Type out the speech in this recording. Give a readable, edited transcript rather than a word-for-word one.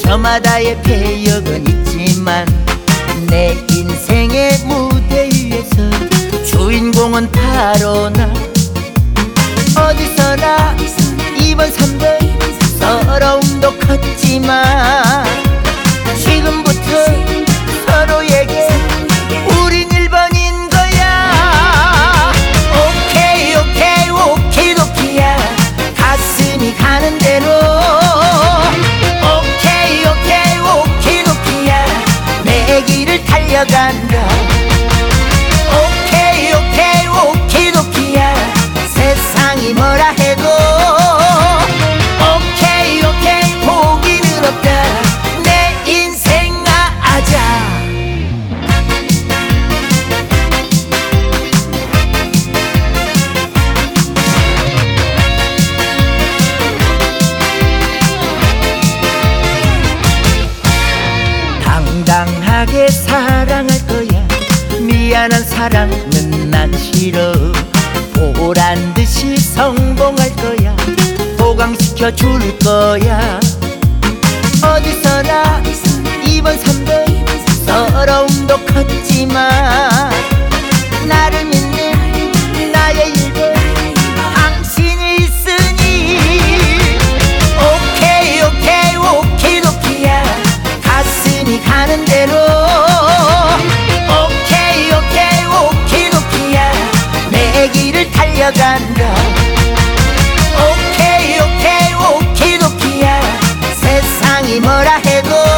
저마다의 배역은 있지만 내 인생의 무대 위에서 주인공은 바로 나. 어디서나 2번 3번 서러움도 컸지만 지금부터 서로에게 우린 1번인 거야. 오케이 오케이 오키도키야. 가슴이 가는 대로. 오케이 오케이 오키도키야. 내 길을 달려간다. 오케이 오케이 오키도키야. 세상이 뭐라 해도 오케이 오케이 포기는 없다. 내 인생 아자. 당당하게 사랑할 거야. 미안한 사랑은 난 싫어. 보란듯이 성공할 거야. 보강시켜 줄 거야. 어디서나 2번 3번 서러움도 컸지만 나를 믿는 나의 1번 당신이 있으니. 오케이 오케이 오키도키야. 가슴이 가는 대로. 오케이 오케이 오키도키야. 내 길을 달려간다. 오케이 오케이 오키도키야. 세상이 뭐라 해도